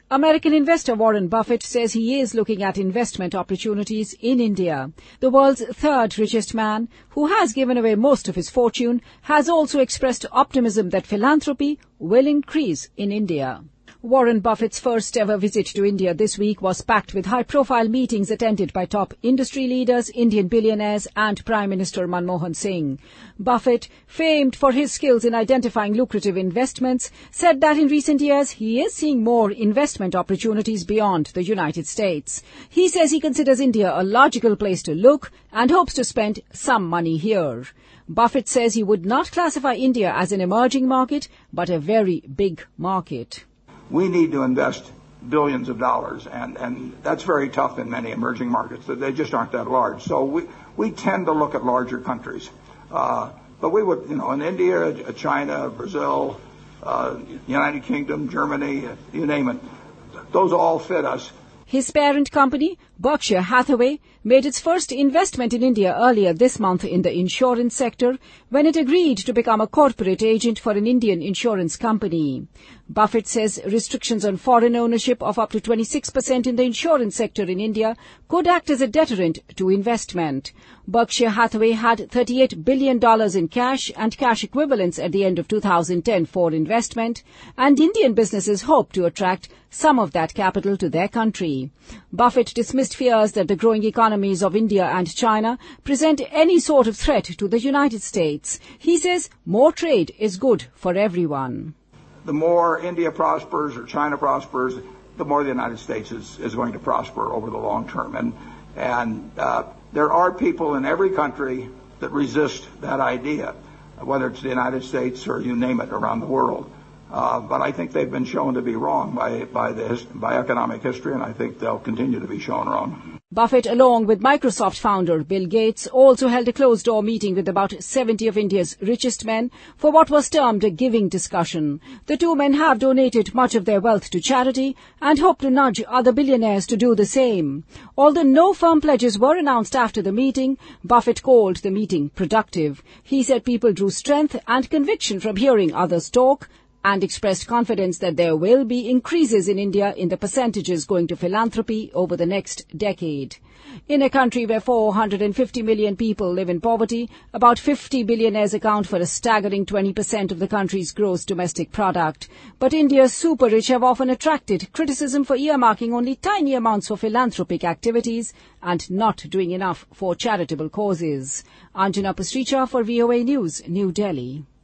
American investor Warren Buffett says he is looking at investment opportunities in India. The world's third richest man, who has given away most of his fortune, has also expressed optimism that philanthropy will increase in India. Warren Buffett's first ever visit to India this week was packed with high-profile meetings attended by top industry leaders, Indian billionaires and Prime Minister Manmohan Singh. Buffett, famed for his skills in identifying lucrative investments, said that in recent years he is seeing more investment opportunities beyond the United States. He says he considers India a logical place to look and hopes to spend some money here. Buffett says he would not classify India as an emerging market, but a very big market. We need to invest billions of dollars, and that's very tough in many emerging markets. They just aren't that large. So we tend to look at larger countries. But we would, in India, China, Brazil, United Kingdom, Germany, you name it, those all fit us. His parent company, Berkshire Hathaway, made its first investment in India earlier this month in the insurance sector when it agreed to become a corporate agent for an Indian insurance company. Buffett says restrictions on foreign ownership of up to 26% in the insurance sector in India could act as a deterrent to investment. Berkshire Hathaway had $38 billion in cash and cash equivalents at the end of 2010 for investment, and Indian businesses hope to attract some of that capital to their country. Buffett dismissed fears that the growing economies of India and China present any sort of threat to the United States. He says more trade is good for everyone. The more India prospers or China prospers, the more the United States is going to prosper over the long term. And there are people in every country that resist that idea, whether it's the United States or you name it around the world. But I think they've been shown to be wrong by economic history, and I think they'll continue to be shown wrong. Buffett, along with Microsoft founder Bill Gates, also held a closed-door meeting with about 70 of India's richest men for what was termed a giving discussion. The two men have donated much of their wealth to charity and hope to nudge other billionaires to do the same. Although no firm pledges were announced after the meeting, Buffett called the meeting productive. He said people drew strength and conviction from hearing others talk, and expressed confidence that there will be increases in India in the percentages going to philanthropy over the next decade. In a country where 450 million people live in poverty, about 50 billionaires account for a staggering 20% of the country's gross domestic product. But India's super-rich have often attracted criticism for earmarking only tiny amounts for philanthropic activities and not doing enough for charitable causes. Anjana Pasricha for VOA News, New Delhi.